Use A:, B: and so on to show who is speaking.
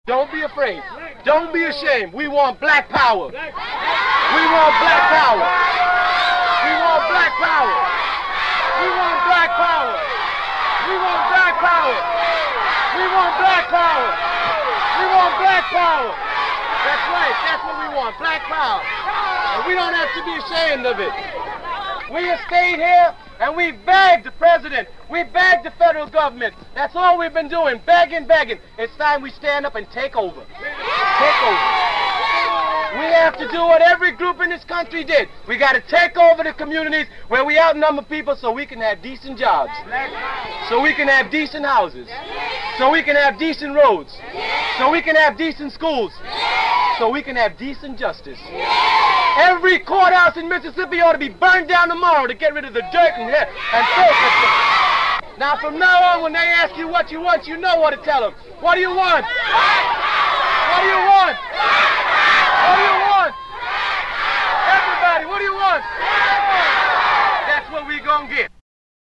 A: Don't be afraid. Don't be ashamed. We want black power. We want black power. We want black power. We want black power. We want black power. We want black power. We want black power. That's right. That's what we want. Black power. And we don't have to be ashamed of it. We have stayed here and we begged the president. We begged the federal government. That's all we've been doing. Begging, begging. It's time we stand up and take over. Take over. We have to do what every group in this country did. We got to take over the communities where we outnumber people so we can have decent jobs. So we can have decent houses. So we can have decent roads. So we can have decent schools. So we can have decent justice. Every courthouse in Mississippi ought to be burned down tomorrow to get rid of the dirt and filth. Now from now on, when they ask you what you want, you know what to tell them. What do you want? What do you want? What do you want? Everybody, what do you want? That's what we gonna get.